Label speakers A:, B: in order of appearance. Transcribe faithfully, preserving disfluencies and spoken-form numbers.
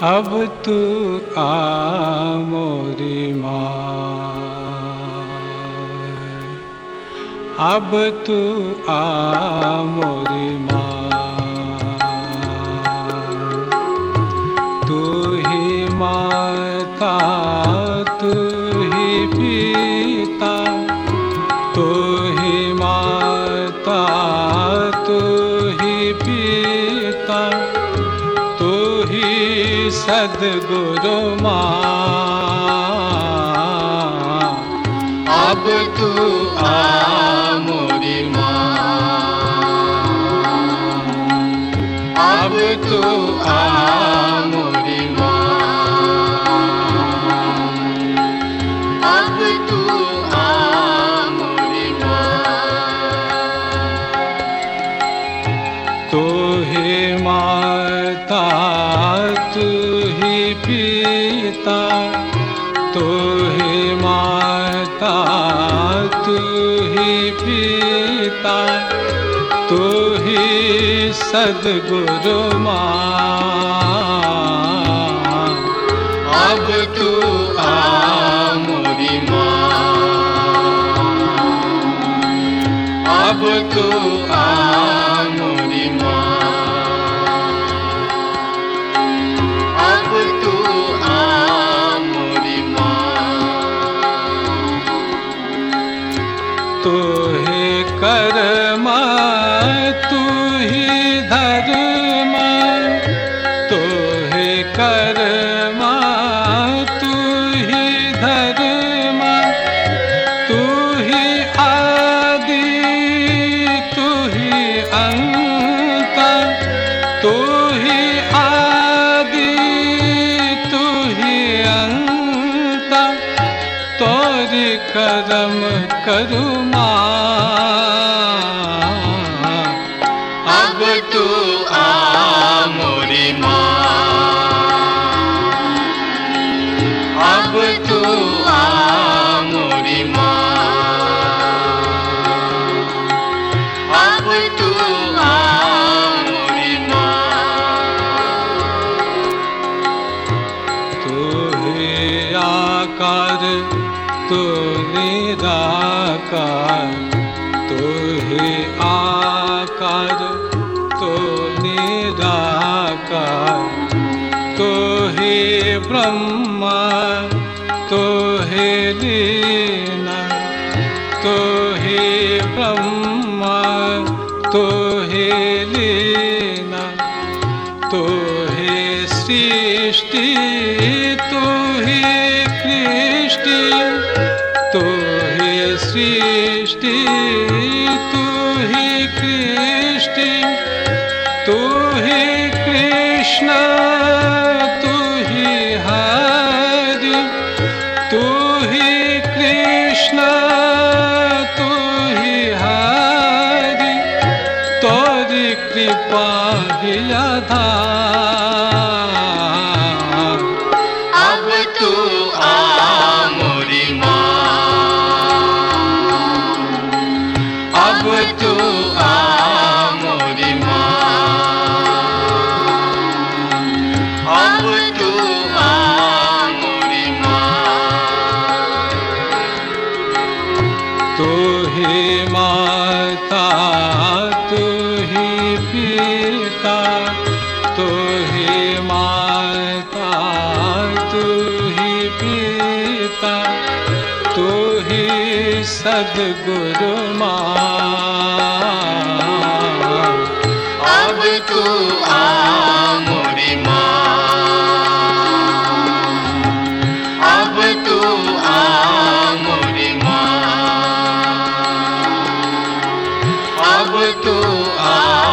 A: अब तू आ मोरी माँ, अब तू आ मोरी माँ, तू ही माता तू ही पिता, तू ही माता तू ही पिता, तू ही सद्गुरु माँ। अब तू आ मोरी माँ, अब तू आ मोरी माँ, अब तू आ मोरी माँ। तू ही माता तू ही पिता, तू ही माता तू ही पिता, तू ही सद्गुरु माँ। अब तू आ मोरी माँ, अब तू आ मोरी माँ, अब तू आ मोरी माँ। तू ही कर्मा तू ही धर्मा, तू ही कर्मा तू ही धर्मा, तू ही आदि तू ही अंत, तू ही आदि तू ही अंत, तोरी करम करू माँ। अब तू आ मोरी माँ, अब तू आ मोरी माँ, अब तू आ मोरी माँ। तू ही आकार तू निराकार, तू ही आकार तू निराकार, तू ही ब्रह्मा तू ही लीना, तू ही ब्रह्मा तू ही लीना, तू ही सृष्टि तू ही कृष्टि, तू ही सृष्टि तू ही कृष्टि, तू ही कृष्ण तू ही हरि, तू ही कृष्ण तू ही हरि, तोरी कृपा ही आधार। अब तू आ मोरी माँ, अब तू आ मोरी माँ, अब तू आ मोरी माँ। तू ही माता तू ही पिता, तू ही माता तू ही पिता, तू ही सद्गुरु माँ। अब तू आ मोरी माँ, अब तू आ मोरी माँ, अब तू आ